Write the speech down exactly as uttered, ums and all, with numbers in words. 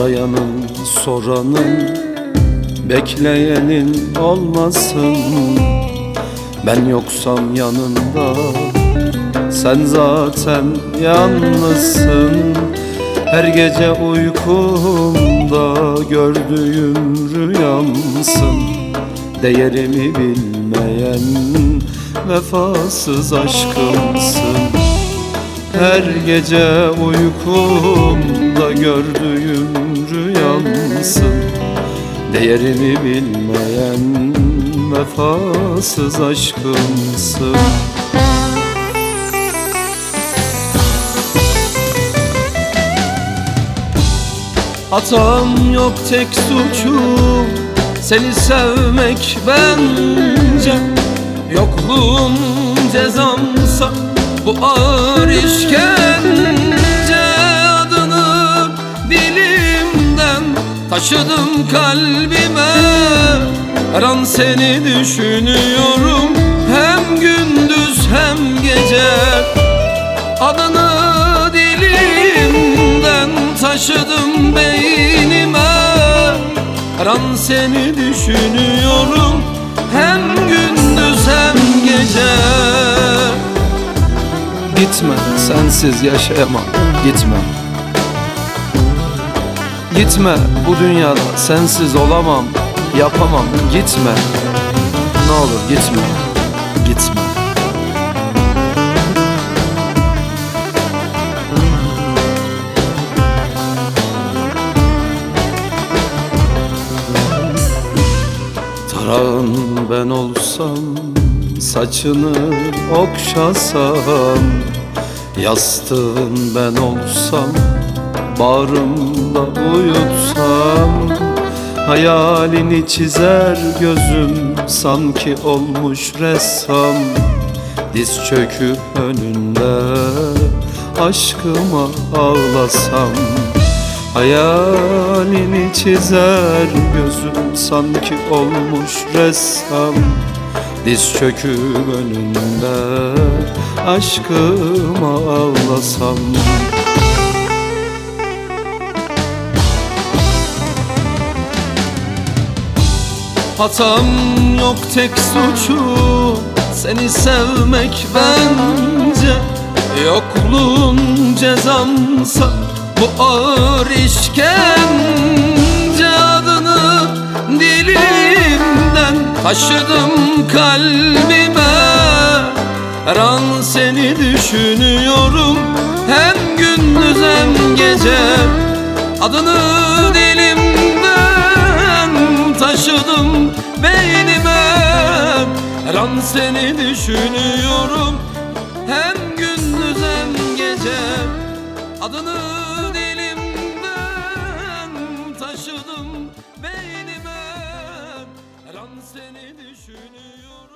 Arayanın, soranın, bekleyenin olmasın. Ben yoksam yanında, sen zaten yalnızsın. Her gece uykumda gördüğüm rüyamsın. Değerimi bilmeyen vefasız aşkımsın. Her gece uykumda gördüğüm rüyamsın. Değerimi bilmeyen vefasız aşkımsın. Hatam yok, tek suçum seni sevmek bence. Yokluğun cezamsa bu ağır işkence. Adını dilimden taşıdım kalbime. Her an seni düşünüyorum, hem gündüz hem gece. Adını dilimden taşıdım beynime. Her an seni düşünüyorum, hem gündüz hem gece. Gitme, sensiz yaşayamam, gitme. Gitme, bu dünyada sensiz olamam, yapamam, gitme. Ne olur gitme, gitme. Tarağın ben olsam, saçını okşasam. Yastığın ben olsam, bağrımda uyutsam. Hayalini çizer gözüm, sanki olmuş ressam. Diz çöküp önünde aşkıma ağlasam. Hayalini çizer gözüm, sanki olmuş ressam. Diz çöküp önünde aşkıma ağlasam. Hatam yok, tek suçum seni sevmek bence. Yokluğun cezamsa bu ağır işkence. Adını dilimden taşıdım kalbime. Her an seni düşünüyorum, hem gündüz hem gece. Adını dilimden taşıdım beynime. Her an seni düşünüyorum, hem gündüz hem gece. Adını dilimden taşıdım beynime. Her an seni düşünüyorum.